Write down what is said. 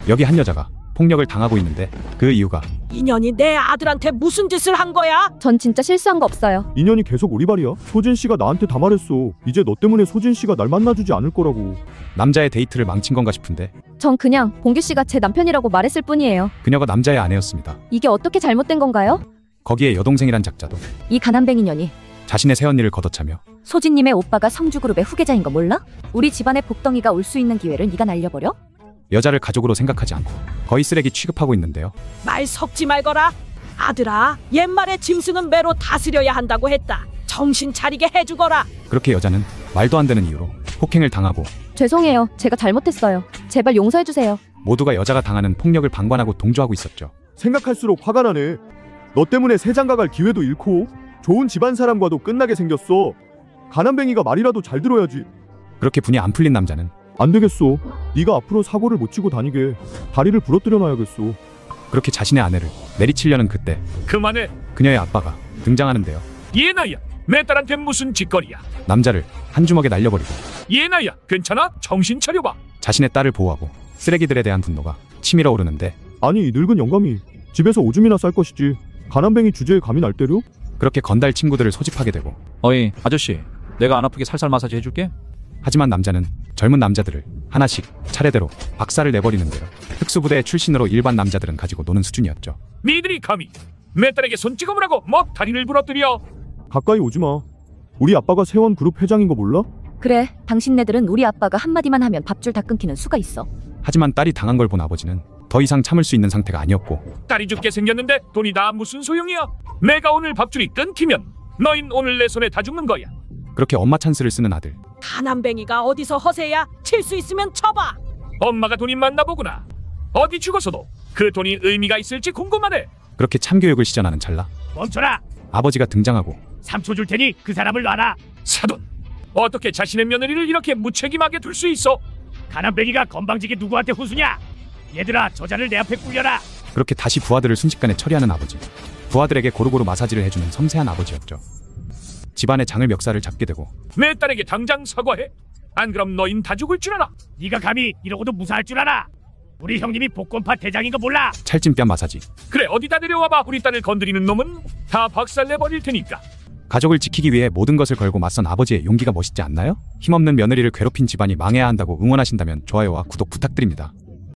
여기 한 여자가 폭력을 당하고 있는데 그 이유가 인연이 내 아들한테 무슨 짓을 한 거야? 전 진짜 실수한 거 없어요. 인연이 계속 오리발이야. 소진 씨가 나한테 다 말했어. 이제 너 때문에 소진 씨가 날 만나주지 않을 거라고. 남자의 데이트를 망친 건가 싶은데 전 그냥 봉규 씨가 제 남편이라고 말했을 뿐이에요. 그녀가 남자의 아내였습니다. 이게 어떻게 잘못된 건가요? 거기에 여동생이란 작자도 이 가난뱅이 년이 자신의 새언니를 걷어차며 소진님의 오빠가 성주그룹의 후계자인 거 몰라? 우리 집안에 복덩이가 올 수 있는 기회를 네가 날려버려? 여자를 가족으로 생각하지 않고 거의 쓰레기 취급하고 있는데요. 말 섞지 말거라. 아들아, 옛말에 짐승은 매로 다스려야 한다고 했다. 정신 차리게 해주거라. 그렇게 여자는 말도 안 되는 이유로 폭행을 당하고 죄송해요. 제가 잘못했어요. 제발 용서해주세요. 모두가 여자가 당하는 폭력을 방관하고 동조하고 있었죠. 생각할수록 화가 나네. 너 때문에 새 장가갈 기회도 잃고 좋은 집안 사람과도 끝나게 생겼어. 가난뱅이가 말이라도 잘 들어야지. 그렇게 분이 안 풀린 남자는 안 되겠어. 네가 앞으로 사고를 못 치고 다니게 다리를 부러뜨려 놔야겠어. 그렇게 자신의 아내를 내리치려는 그때 그만해. 그녀의 아빠가 등장하는데요. 예나야, 내 딸한테 무슨 짓거리야? 남자를 한 주먹에 날려버리고 예나야, 괜찮아? 정신 차려봐. 자신의 딸을 보호하고 쓰레기들에 대한 분노가 치밀어 오르는데 아니 이 늙은 영감이 집에서 오줌이나 쌀 것이지 가난뱅이 주제에 감히 날 때려? 그렇게 건달 친구들을 소집하게 되고 어이 아저씨, 내가 안 아프게 살살 마사지 해줄게. 하지만 남자는 젊은 남자들을 하나씩 차례대로 박살을 내버리는데요. 특수부대 출신으로 일반 남자들은 가지고 노는 수준이었죠. 니들이 감히 내 딸에게 손찌검을 하고 뭐 다리를 부러뜨려? 가까이 오지마. 우리 아빠가 세원그룹 회장인 거 몰라? 그래, 당신네들은 우리 아빠가 한마디만 하면 밥줄 다 끊기는 수가 있어. 하지만 딸이 당한 걸 본 아버지는 더 이상 참을 수 있는 상태가 아니었고 딸이 죽게 생겼는데 돈이 다 무슨 소용이야? 내가 오늘 밥줄이 끊기면 너흰 오늘 내 손에 다 죽는 거야. 그렇게 엄마 찬스를 쓰는 아들. 가난뱅이가 어디서 허세야? 칠 수 있으면 쳐봐. 엄마가 돈이 많나 보구나. 어디 죽어서도 그 돈이 의미가 있을지 궁금하네. 그렇게 참교육을 시전하는 찰나 멈춰라. 아버지가 등장하고 3초 줄 테니 그 사람을 놔라. 사돈, 어떻게 자신의 며느리를 이렇게 무책임하게 둘 수 있어? 가난뱅이가 건방지게 누구한테 후수냐? 얘들아, 저자를 내 앞에 꿀려라. 그렇게 다시 부하들을 순식간에 처리하는 아버지. 부하들에게 고루고루 마사지를 해주는 섬세한 아버지였죠. 집안의 장을 멱살을 잡게 되고 내 딸에게 당장 사과해. 안 그럼 너흰 다 죽을 줄 알아. 네가 감히 이러고도 무사할 줄 알아. 우리 형님이 복권파 대장인 거 몰라? 찰진뺨 마사지. 그래, 어디다 내려와봐. 우리 딸을 건드리는 놈은 다 박살내버릴 테니까. 가족을 지키기 위해 모든 것을 걸고 맞선 아버지의 용기가 멋있지 않나요? 힘없는 며느리를 괴롭힌 집안이 망해야 한다고 응원하신다면 좋아요와 구독 부탁드립니다.